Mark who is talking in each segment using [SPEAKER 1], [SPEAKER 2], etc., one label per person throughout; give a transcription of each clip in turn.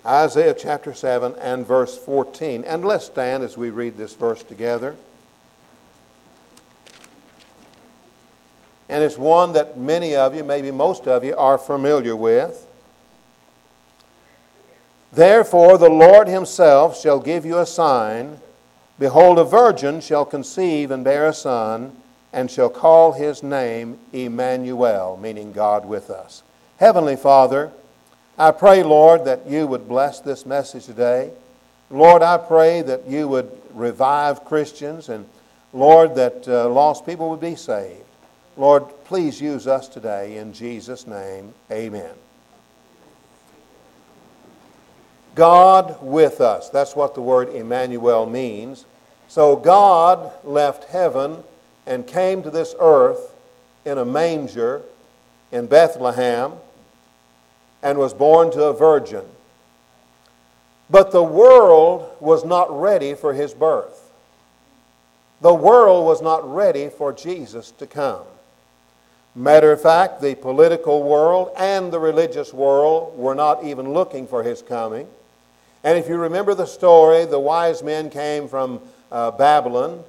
[SPEAKER 1] Isaiah chapter 7 and verse 14. And let's stand as we read this verse together. And it's one that many of you, maybe most of you, are familiar with. Therefore the Lord himself shall give you a sign. Behold, a virgin shall conceive and bear a son, and shall call his name Emmanuel, meaning God with us. Heavenly Father, I pray, Lord, that you would bless this message today. Lord, I pray that you would revive Christians, and Lord, that lost people would be saved. Lord, please use us today in Jesus' name. Amen. God with us. That's what the word Emmanuel means. So God left heaven and came to this earth in a manger in Bethlehem and was born to a virgin. But the world was not ready for his birth. The world was not ready for Jesus to come. Matter of fact, the political world and the religious world were not even looking for his coming. And if you remember the story, the wise men came from Babylon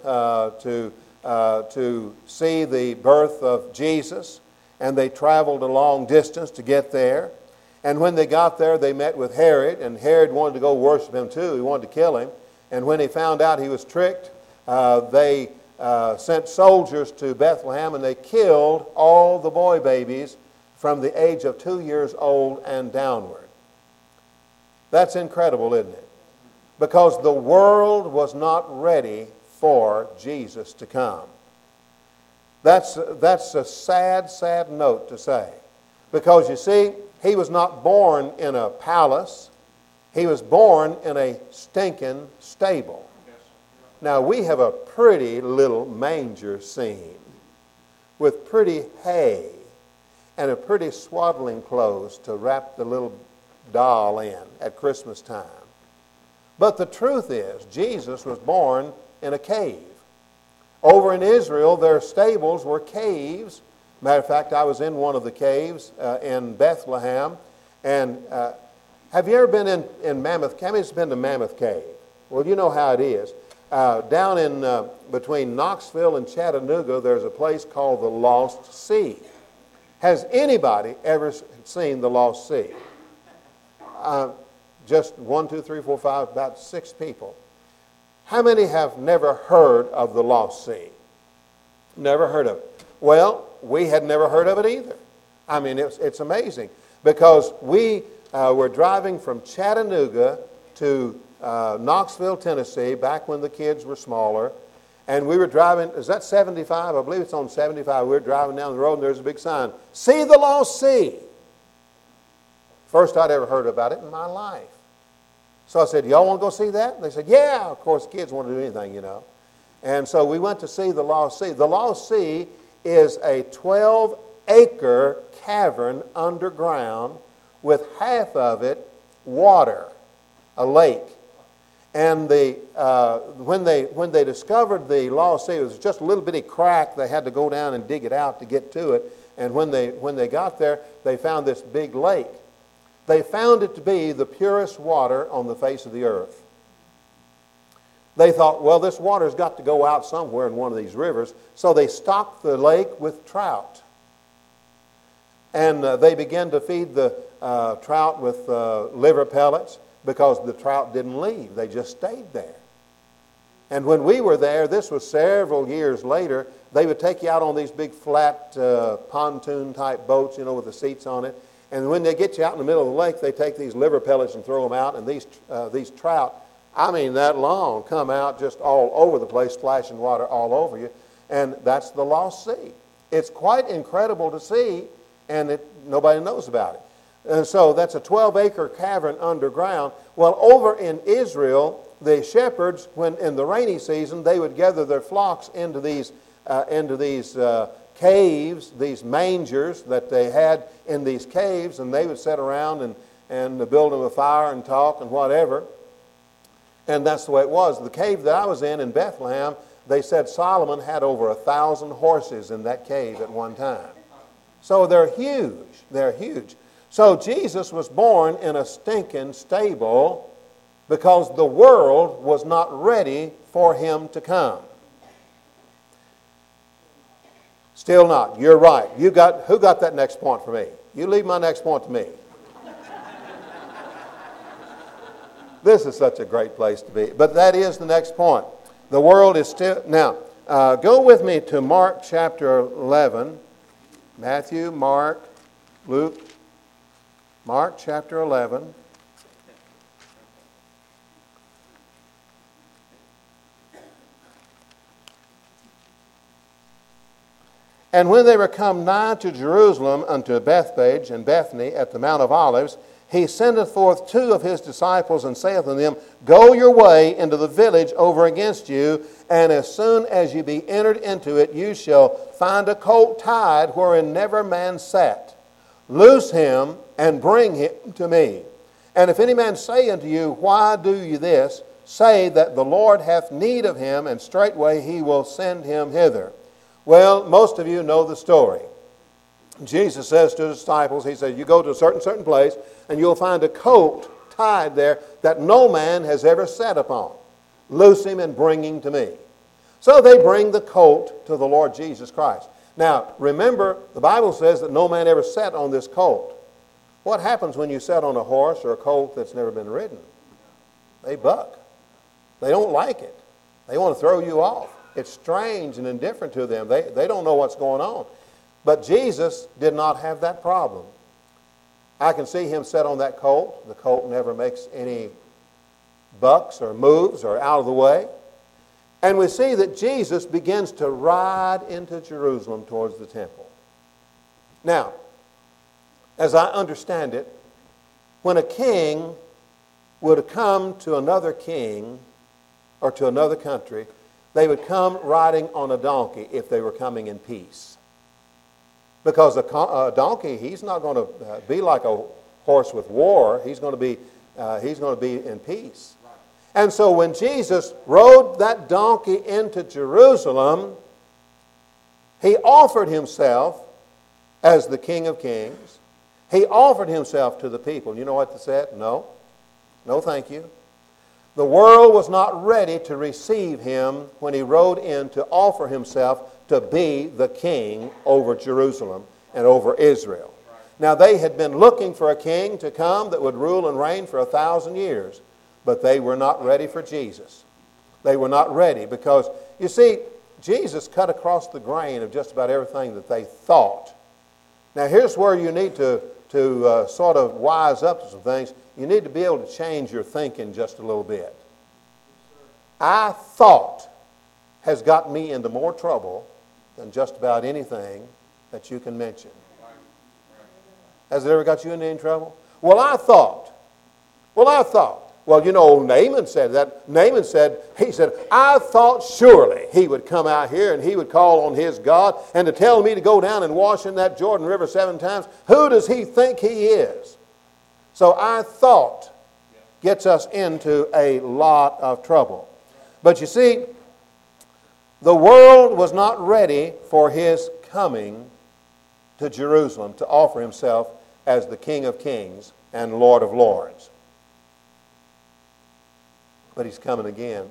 [SPEAKER 1] to see the birth of Jesus, and they traveled a long distance to get there. And when they got there, they met with Herod, and Herod wanted to go worship him too. He wanted to kill him. And when he found out he was tricked, they sent soldiers to Bethlehem, and they killed all the boy babies from the age of 2 years old and downward. That's incredible, isn't it? Because the world was not ready for Jesus to come. That's a sad, sad note to say. Because you see, he was not born in a palace. He was born in a stinking stable. Now, we have a pretty little manger scene with pretty hay and a pretty swaddling clothes to wrap the little doll in at Christmas time. But the truth is, Jesus was born in a cave. Over in Israel, their stables were caves. Matter of fact, I was in one of the caves in Bethlehem. And have you ever been in Mammoth Cave? How many's been to Mammoth Cave? Well, you know how it is. Down in between Knoxville and Chattanooga, there's a place called the Lost Sea. Has anybody ever seen the Lost Sea? Just 1, 2, 3, 4, 5, about 6 people. How many have never heard of the Lost Sea? Never heard of it. Well, we had never heard of it either. I mean, it's amazing because we were driving from Chattanooga to Knoxville, Tennessee, back when the kids were smaller, and we were driving, is that 75? I believe it's on 75. We were driving down the road, and there's a big sign, "See the Lost Sea." First I'd ever heard about it in my life. So I said, "Y'all want to go see that?" And they said, "Yeah." Of course, kids want to do anything, you know. And so we went to see the Lost Sea. The Lost Sea is a 12-acre cavern underground with half of it water, a lake. And when they discovered the Lost Sea, it was just a little bitty crack. They had to go down and dig it out to get to it. And when they got there, they found this big lake. They found it to be the purest water on the face of the earth. They thought, well, this water's got to go out somewhere in one of these rivers. So they stocked the lake with trout. And they began to feed the trout with liver pellets because the trout didn't leave. They just stayed there. And when we were there, this was several years later, they would take you out on these big flat pontoon-type boats, you know, with the seats on it. And when they get you out in the middle of the lake, they take these liver pellets and throw them out. And these trout, I mean that long, come out just all over the place, splashing water all over you. And that's the Lost Sea. It's quite incredible to see, and nobody knows about it. And so that's a 12-acre cavern underground. Well, over in Israel, the shepherds, when in the rainy season, they would gather their flocks into these caves, these mangers that they had in these caves, and they would sit around and build them a fire and talk and whatever. And that's the way it was. The cave that I was in Bethlehem, they said Solomon had over 1,000 horses in that cave at one time. So they're huge. They're huge. So Jesus was born in a stinking stable because the world was not ready for him to come. Still not. You're right. Who got that next point for me? You leave my next point to me. This is such a great place to be. But that is the next point. The world is still... Now, go with me to Mark chapter 11. Matthew, Mark, Luke. Mark chapter 11. And when they were come nigh to Jerusalem unto Bethphage and Bethany at the Mount of Olives, he sendeth forth 2 of his disciples, and saith unto them, Go your way into the village over against you, and as soon as you be entered into it, you shall find a colt tied wherein never man sat. Loose him, and bring him to me. And if any man say unto you, Why do you this? Say that the Lord hath need of him, and straightway he will send him hither. Well, most of you know the story. Jesus says to the disciples, he says, you go to a certain place, and you'll find a colt tied there that no man has ever sat upon. Loose him and bring him to me. So they bring the colt to the Lord Jesus Christ. Now, remember, the Bible says that no man ever sat on this colt. What happens when you sit on a horse or a colt that's never been ridden? They buck. They don't like it. They want to throw you off. It's strange and indifferent to them. They don't know what's going on. But Jesus did not have that problem. I can see him sit on that colt. The colt never makes any bucks or moves or out of the way. And we see that Jesus begins to ride into Jerusalem towards the temple. Now, as I understand it, when a king would come to another king or to another country, they would come riding on a donkey if they were coming in peace. Because a donkey, he's not going to be like a horse with war. He's going to be in peace. And so when Jesus rode that donkey into Jerusalem, he offered himself as the King of Kings. He offered himself to the people. You know what they said? No. No, thank you. The world was not ready to receive him when he rode in to offer himself to be the king over Jerusalem and over Israel. Now, they had been looking for a king to come that would rule and reign for 1,000 years, but they were not ready for Jesus. They were not ready because, you see, Jesus cut across the grain of just about everything that they thought. Now, here's where you need to sort of wise up to some things. You need to be able to change your thinking just a little bit. I thought has got me into more trouble than just about anything that you can mention. Has it ever got you into any trouble? Well, I thought. Well, you know, old Naaman said that. Naaman said, I thought surely he would come out here and he would call on his God and to tell me to go down and wash in that Jordan River 7 times. Who does he think he is? So I thought gets us into a lot of trouble. But you see, the world was not ready for his coming to Jerusalem to offer himself as the King of Kings and Lord of Lords. But he's coming again.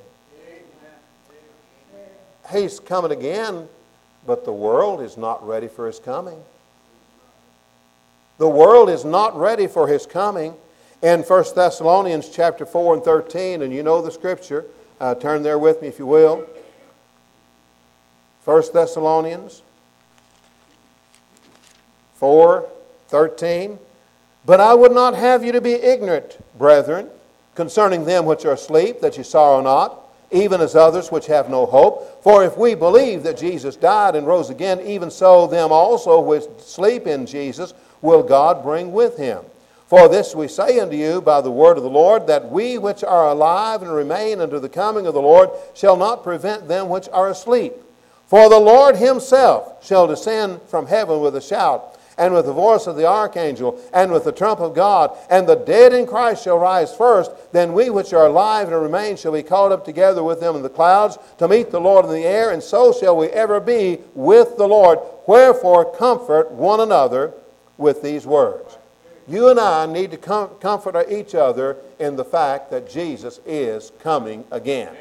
[SPEAKER 1] He's coming again, but the world is not ready for his coming. The world is not ready for his coming. In 1 Thessalonians chapter 4 and 13, and you know the scripture, turn there with me if you will. 1 Thessalonians 4:13. But I would not have you to be ignorant, brethren, concerning them which are asleep, that ye sorrow not, even as others which have no hope. For if we believe that Jesus died and rose again, even so them also which sleep in Jesus will God bring with him. For this we say unto you by the word of the Lord, that we which are alive and remain unto the coming of the Lord shall not prevent them which are asleep. For the Lord himself shall descend from heaven with a shout, and with the voice of the archangel, and with the trump of God, and the dead in Christ shall rise first. Then we which are alive and remain shall be caught up together with them in the clouds to meet the Lord in the air, and so shall we ever be with the Lord. Wherefore comfort one another with these words. you and I need to comfort each other in the fact that Jesus is coming again.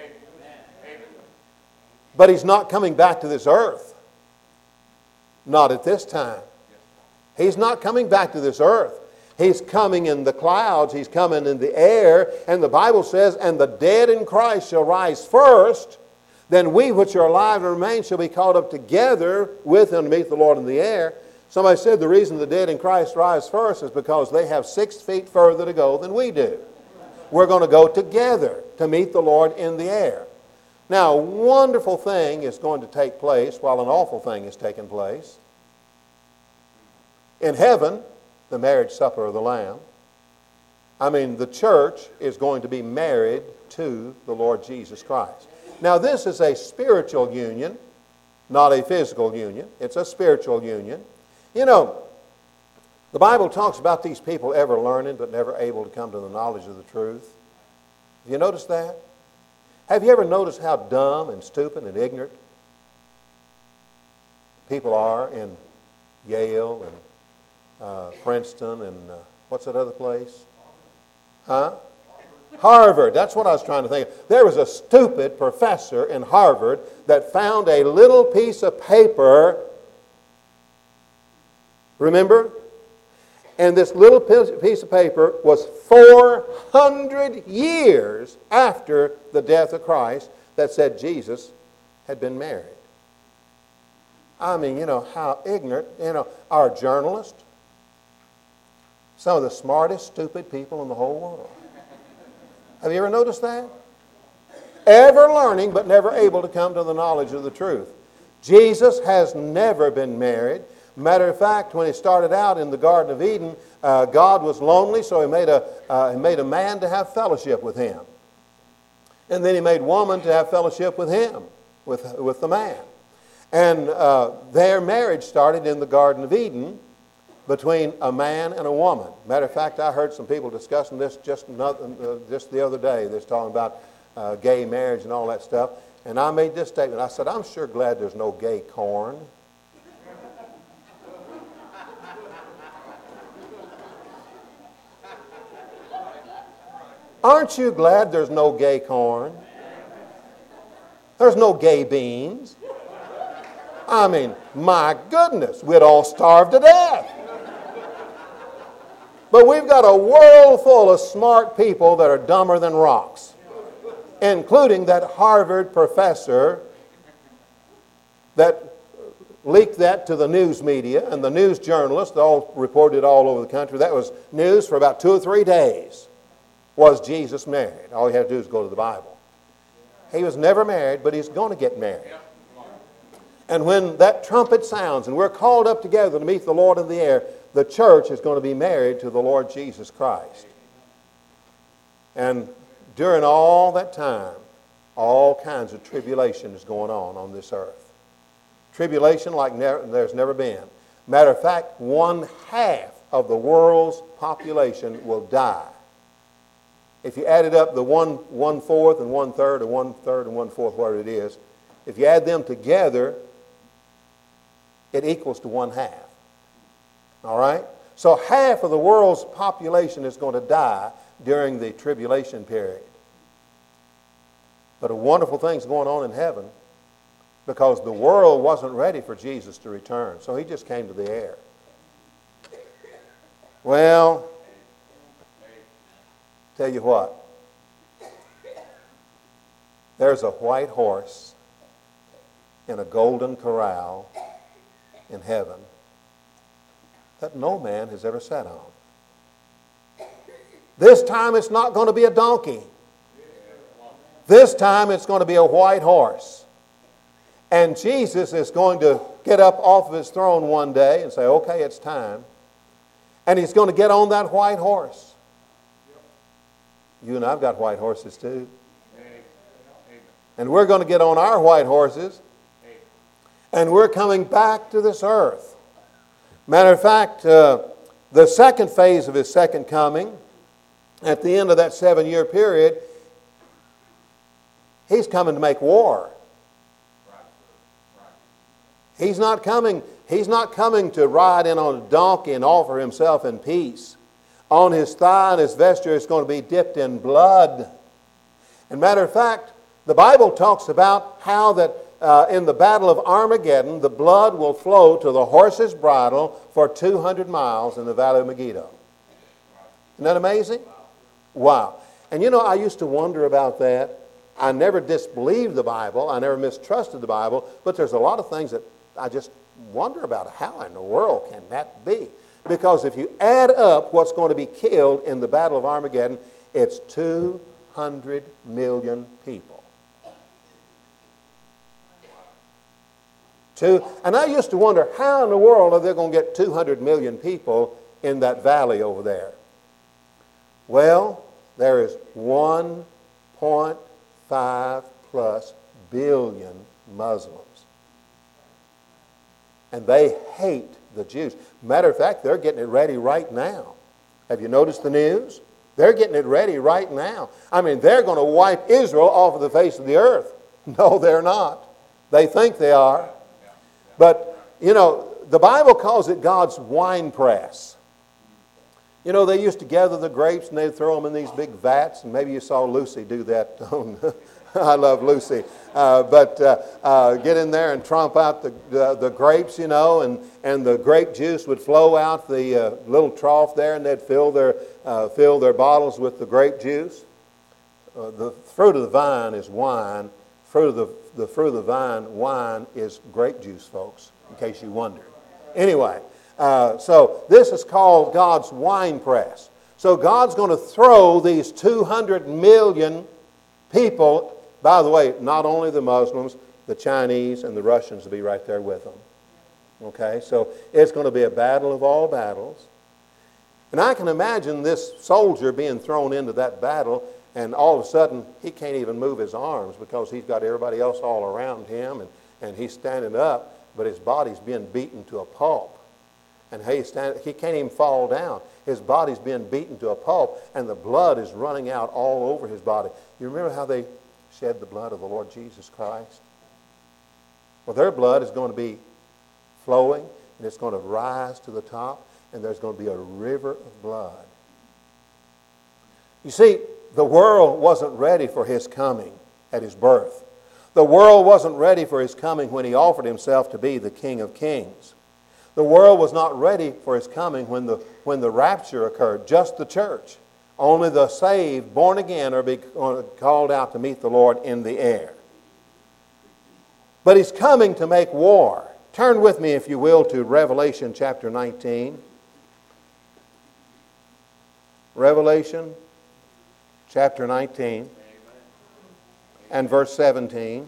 [SPEAKER 1] But He's not coming back to this earth. Not at this time. He's not coming back to this earth. He's coming in the clouds. He's coming in the air. And the Bible says, and the dead in Christ shall rise first. Then we which are alive and remain shall be caught up together with Him to meet the Lord in the air. Somebody said the reason the dead in Christ rise first is because they have 6 feet further to go than we do. We're going to go together to meet the Lord in the air. Now, a wonderful thing is going to take place while an awful thing is taking place. In heaven, the marriage supper of the Lamb, the church is going to be married to the Lord Jesus Christ. Now, this is a spiritual union, not a physical union. It's a spiritual union. You know, the Bible talks about these people ever learning but never able to come to the knowledge of the truth. Have you noticed that? Have you ever noticed how dumb and stupid and ignorant people are in Yale and Princeton and what's that other place? Huh? Harvard. That's what I was trying to think of. There was a stupid professor in Harvard that found a little piece of paper. Remember? And this little piece of paper was 400 years after the death of Christ that said Jesus had been married. How ignorant. Our journalists, some of the smartest, stupid people in the whole world. Have you ever noticed that? Ever learning but never able to come to the knowledge of the truth. Jesus has never been married. Matter of fact, when He started out in the Garden of Eden, God was lonely, so He made a man to have fellowship with Him. And then He made woman to have fellowship with Him, with the man. And their marriage started in the Garden of Eden between a man and a woman. Matter of fact, I heard some people discussing this just the other day. They're talking about gay marriage and all that stuff. And I made this statement. I said, I'm sure glad there's no gay corn. Aren't you glad there's no gay corn? There's no gay beans. My goodness, we'd all starve to death. But we've got a world full of smart people that are dumber than rocks, including that Harvard professor that leaked that to the news media, and the news journalists all reported all over the country. That was news for about 2 or 3 days. Was Jesus married? All you have to do is go to the Bible. He was never married, but He's going to get married. And when that trumpet sounds and we're called up together to meet the Lord in the air, the church is going to be married to the Lord Jesus Christ. And during all that time, all kinds of tribulation is going on this earth. Tribulation like there's never been. Matter of fact, 1/2 of the world's population will die. If you added up the 1/4 and 1/3 or 1/3 and 1/4, whatever it is, if you add them together, it equals to 1/2. All right? So 1/2 of the world's population is going to die during the tribulation period. But a wonderful thing's going on in heaven because the world wasn't ready for Jesus to return. So He just came to the air. Well, tell you what, there's a white horse in a golden corral in heaven that no man has ever sat on. This time it's not going to be a donkey. This time it's going to be a white horse. And Jesus is going to get up off of His throne one day and say, okay, it's time. And He's going to get on that white horse. You and I've got white horses too. And we're going to get on our white horses. And we're coming back to this earth. Matter of fact, the second phase of His second coming, at the end of that 7-year period, He's coming to make war. He's not coming to ride in on a donkey and offer Himself in peace. On his thigh and his vesture is going to be dipped in blood. And matter of fact, the Bible talks about how that in the battle of Armageddon, the blood will flow to the horse's bridle for 200 miles in the valley of Megiddo. Isn't that amazing? Wow. And you know, I used to wonder about that. I never disbelieved the Bible. I never mistrusted the Bible. But there's a lot of things that I just wonder about. How in the world can that be? Because if you add up what's going to be killed in the battle of Armageddon, it's 200 million people. And I used to wonder, how in the world are they going to get 200 million people in that valley over there? Well, there is 1.5 plus billion Muslims. And they hate the Jews. Matter of fact, they're getting it ready right now. Have you noticed the news? They're getting it ready right now. I mean, they're going to wipe Israel off of the face of the earth. No, they're not. They think they are. But, you know, the Bible calls it God's wine press. You know, they used to gather the grapes and they'd throw them in these big vats. And maybe you saw Lucy do that. I love Lucy. Get in there and tromp out the grapes, you know, and the grape juice would flow out the little trough there, and they'd fill their bottles with the grape juice. The fruit of the vine is wine. The fruit of the vine, wine, is grape juice, folks, in case you wondered. Anyway, so this is called God's wine press. So God's going to throw these 200 million people. By the way, not only the Muslims, the Chinese and the Russians will be right there with them. Okay, so it's going to be a battle of all battles. And I can imagine this soldier being thrown into that battle, and all of a sudden he can't even move his arms because he's got everybody else all around him, and he's standing up, but his body's being beaten to a pulp. And he can't even fall down. His body's being beaten to a pulp, and the blood is running out all over his body. You remember how they shed the blood of the Lord Jesus Christ? Well, their blood is going to be flowing, and it's going to rise to the top, and there's going to be a river of blood. You see, the world wasn't ready for his coming at his birth. The world wasn't ready for his coming when he offered himself to be the King of Kings. The world was not ready for his coming when the rapture occurred, just the church. Only the saved, born again, are called out to meet the Lord in the air. But he's coming to make war. Turn with me, if you will, to Revelation chapter 19. Revelation chapter 19 and verse 17.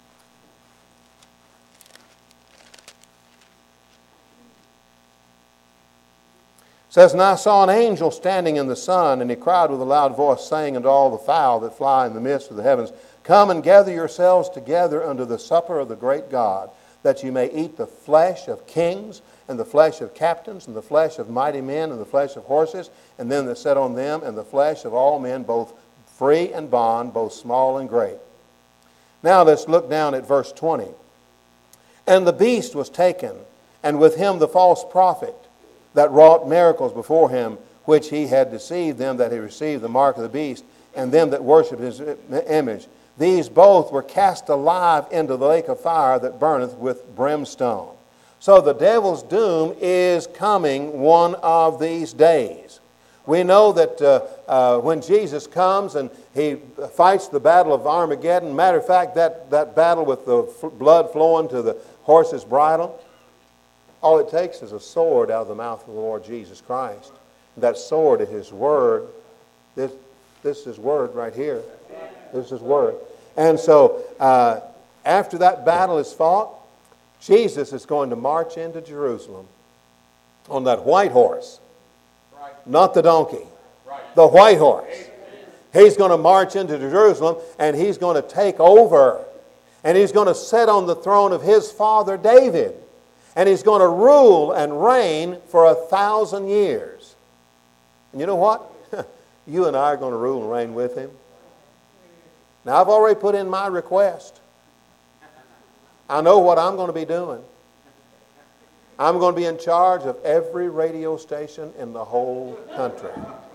[SPEAKER 1] It says, "And I saw an angel standing in the sun, and he cried with a loud voice, saying unto all the fowl that fly in the midst of the heavens, Come and gather yourselves together unto the supper of the great God, that you may eat the flesh of kings, and the flesh of captains, and the flesh of mighty men, and the flesh of horses, and them that sat on them, and the flesh of all men, both free and bond, both small and great." Now let's look down at verse 20. "And the beast was taken, and with him the false prophet, that wrought miracles before him, which he had deceived them that had received the mark of the beast, and them that worshipped his image. These both were cast alive into the lake of fire that burneth with brimstone." So the devil's doom is coming one of these days. We know that when Jesus comes and he fights the battle of Armageddon, matter of fact, that battle with the blood flowing to the horse's bridle, all it takes is a sword out of the mouth of the Lord Jesus Christ. That sword is his word. This is his word right here. This is his word. And so after that battle is fought, Jesus is going to march into Jerusalem on that white horse. Not the donkey. The white horse. He's going to march into Jerusalem, and he's going to take over. And he's going to sit on the throne of his father David. And he's going to rule and reign for 1,000 years. And you know what? You and I are going to rule and reign with him. Now, I've already put in my request. I know what I'm going to be doing. I'm going to be in charge of every radio station in the whole country.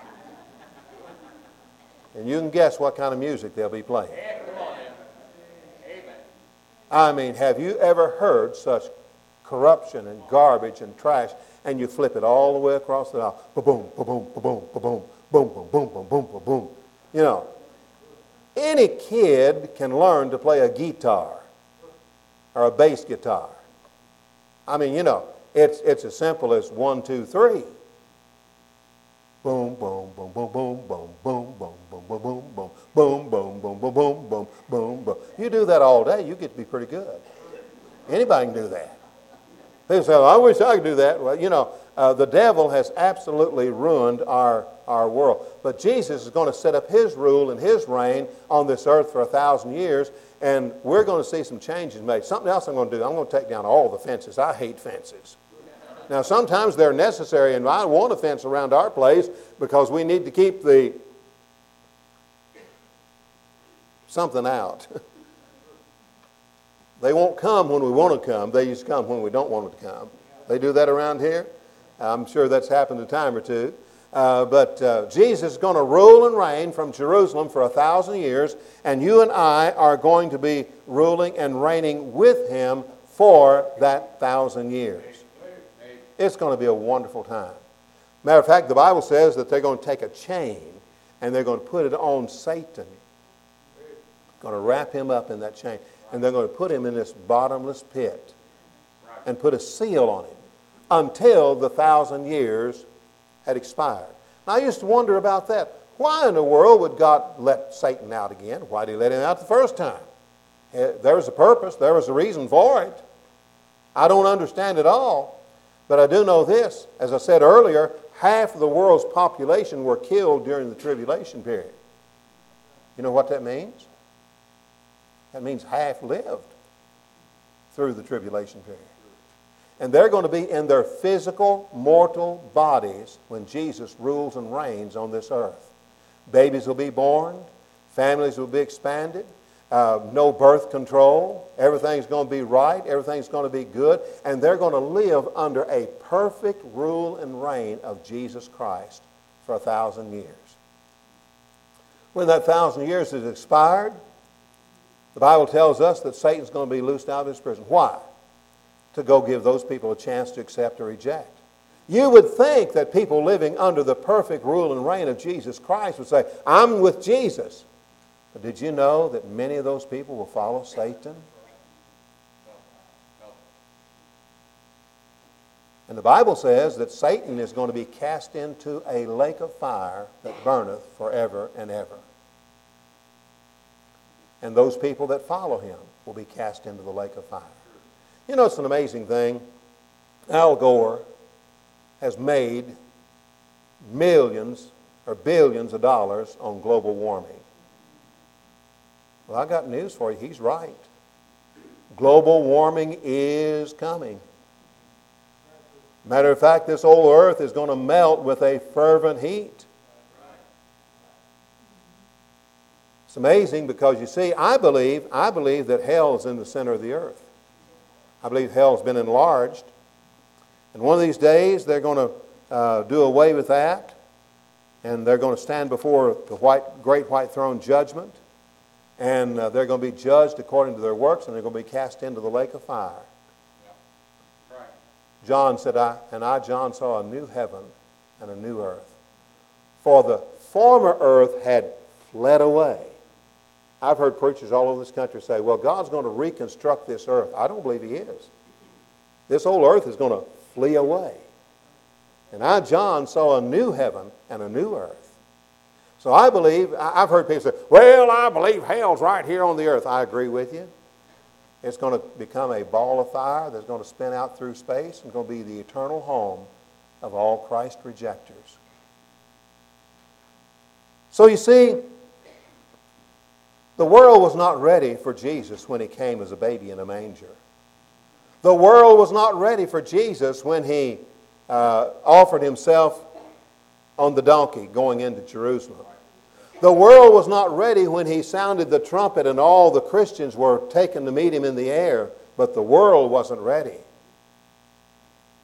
[SPEAKER 1] And you can guess what kind of music they'll be playing. I mean, have you ever heard such corruption and garbage and trash, and you flip it all the way across the aisle? Ba-boom, ba-boom, ba-boom, ba-boom, boom, boom, boom, boom, boom, boom, boom. You know, any kid can learn to play a guitar or a bass guitar. I mean, you know, it's as simple as 1, 2, 3. Boom, boom, boom, boom, boom, boom, boom, boom, boom, boom, boom, boom, boom, boom, boom, boom, boom, boom, boom, boom. You do that all day, you get to be pretty good. Anybody can do that. People say, I wish I could do that. Well, you know, the devil has absolutely ruined our world. But Jesus is going to set up His rule and His reign on this earth for 1,000 years, and we're going to see some changes made. Something else I'm going to do, I'm going to take down all the fences. I hate fences. Now, sometimes they're necessary, and I want a fence around our place because we need to keep the something out. They won't come when we want to come. They just come when we don't want them to come. They do that around here. I'm sure that's happened a time or two. But Jesus is going to rule and reign from Jerusalem for 1,000 years, and you and I are going to be ruling and reigning with Him for that 1,000 years. It's going to be a wonderful time. Matter of fact, the Bible says that they're going to take a chain and they're going to put it on Satan. Going to wrap him up in that chain. And they're going to put him in this bottomless pit and put a seal on him until the 1,000 years had expired. Now, I used to wonder about that. Why in the world would God let Satan out again? Why did He let him out the first time? There was a purpose. There was a reason for it. I don't understand it all. But I do know this. As I said earlier, half of the world's population were killed during the tribulation period. You know what that means? That means half lived through the tribulation period. And they're going to be in their physical, mortal bodies when Jesus rules and reigns on this earth. Babies will be born. Families will be expanded. No birth control. Everything's going to be right. Everything's going to be good. And they're going to live under a perfect rule and reign of Jesus Christ for 1,000 years. When that 1,000 years is expired, the Bible tells us that Satan's going to be loosed out of his prison. Why? To go give those people a chance to accept or reject. You would think that people living under the perfect rule and reign of Jesus Christ would say, I'm with Jesus. But did you know that many of those people will follow Satan? And the Bible says that Satan is going to be cast into a lake of fire that burneth forever and ever. And those people that follow him will be cast into the lake of fire. You know, it's an amazing thing. Al Gore has made millions or billions of dollars on global warming. Well, I got news for you. He's right. Global warming is coming. Matter of fact, this old earth is going to melt with a fervent heat. It's amazing because, you see, I believe that hell is in the center of the earth. I believe hell has been enlarged. And one of these days, they're going to do away with that. And they're going to stand before the great white throne judgment. And they're going to be judged according to their works, and they're going to be cast into the lake of fire. Yeah. Right. John said, John, saw a new heaven and a new earth. For the former earth had fled away. I've heard preachers all over this country say, well, God's going to reconstruct this earth. I don't believe He is. This old earth is going to flee away. And John, saw a new heaven and a new earth. So I believe, I've heard people say, well, I believe hell's right here on the earth. I agree with you. It's going to become a ball of fire that's going to spin out through space and going to be the eternal home of all Christ rejectors. So you see, the world was not ready for Jesus when He came as a baby in a manger. The world was not ready for Jesus when He offered Himself on the donkey going into Jerusalem. The world was not ready when He sounded the trumpet and all the Christians were taken to meet Him in the air, but the world wasn't ready.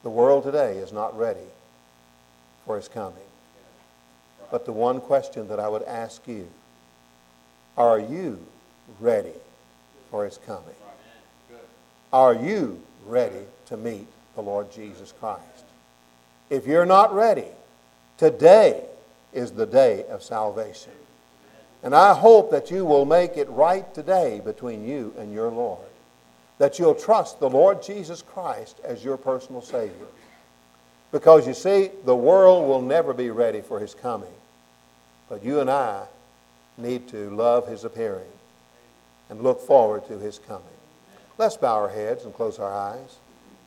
[SPEAKER 1] The world today is not ready for His coming. But the one question that I would ask you, are you ready for His coming? Are you ready to meet the Lord Jesus Christ? If you're not ready, today is the day of salvation. And I hope that you will make it right today between you and your Lord. That you'll trust the Lord Jesus Christ as your personal Savior. Because you see, the world will never be ready for His coming. But you and I need to love His appearing and look forward to His coming. Let's bow our heads and close our eyes.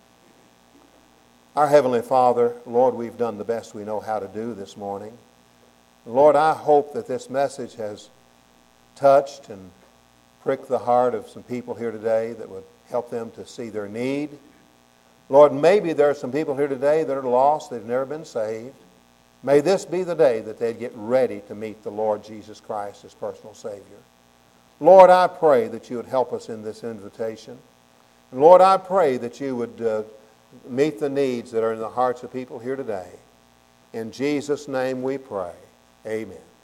[SPEAKER 1] Our Heavenly Father, Lord, we've done the best we know how to do this morning. Lord, I hope that this message has touched and pricked the heart of some people here today that would help them to see their need. Lord, maybe there are some people here today that are lost, they've never been saved. May this be the day that they'd get ready to meet the Lord Jesus Christ as personal Savior. Lord, I pray that you would help us in this invitation. And Lord, I pray that you would meet the needs that are in the hearts of people here today. In Jesus' name we pray. Amen.